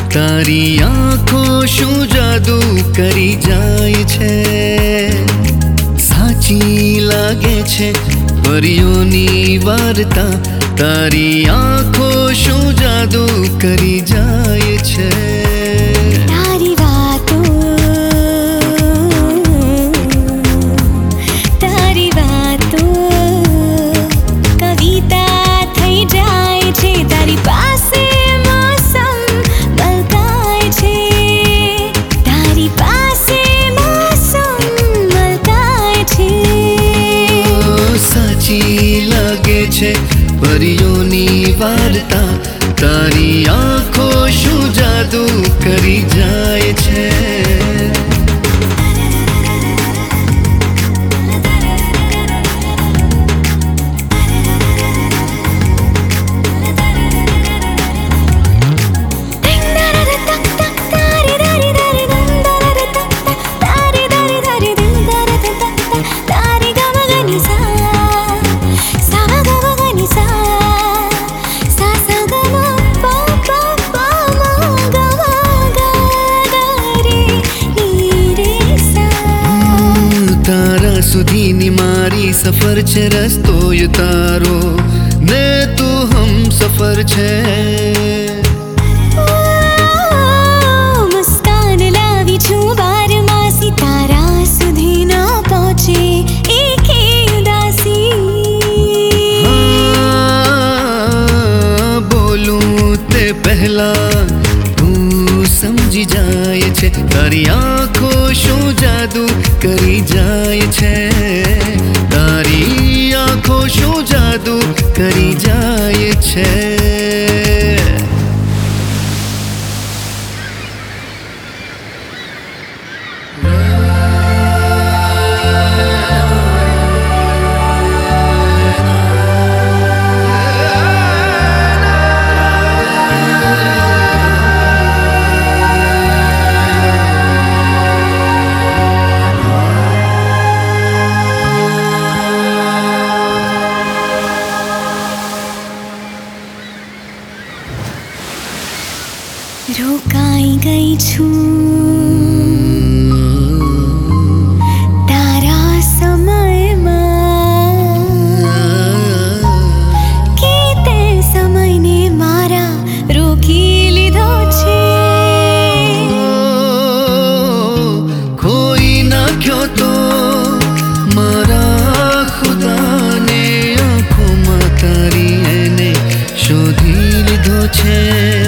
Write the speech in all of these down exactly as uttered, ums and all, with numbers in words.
તારી આંખો શું જાદુ કરી જાય છે, સાચી લાગે છે પરીઓની વાર્તા. તારી આંખો શું જાદુ કરી જાય છે. તારી વાતો તારી વાતો કવિતા થઈ જાય છે. તારી પાસે મોસમ મલકાય છે, તારી પાસે મોસમ મલકાય છે. સાચી લાગે છે પરીઓની વાર્તા. તારી આંખો શું જાદુ કરી જાય છે. સુધીની મારી સફર છે, રસ્તો તારો ને તું હમ સફર છે. મુસ્કાન લાવી છું બારમાસી, તારા સુધી ન પહોંચે એકે ઉદાસી. બોલું તે પહેલા તું સમજી જાય છે. તારી આંખો શું જાદુ કરી જાય છે. તારી આંખો શું જાદુ કરી જાય છે. રોકાઈ ગઈ છું તારા સમયમાં, કે તે સમયને મારા રોકી લીધો છે. ખોઈ નાખ્યો તો મારા ખુદાને, આંખોમાં તારી એને શોધી લીધો છે.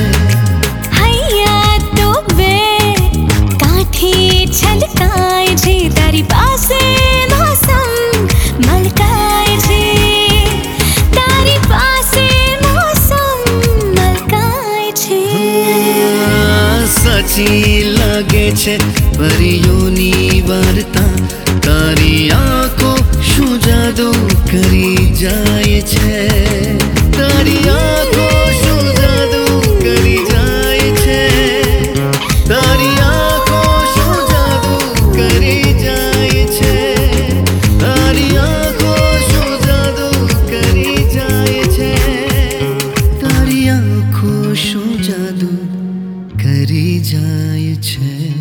છલકાય છે તારી પાસે મોસમ મલકાય છે, તારી પાસે મોસમ મલકાય છે. સાચી લાગે છે પરીઓની વાર્તા. તારી આંખો શું જાદુ કરી જાય છે. તારી આંખો શું જાદુ કરી જાય છે. તારી આંખો શું જાદુ કરી જાય છે. તારી આંખો શું જાદુ કરી જાય છે. તારી આંખો શું જાદુ કરી જાય છે.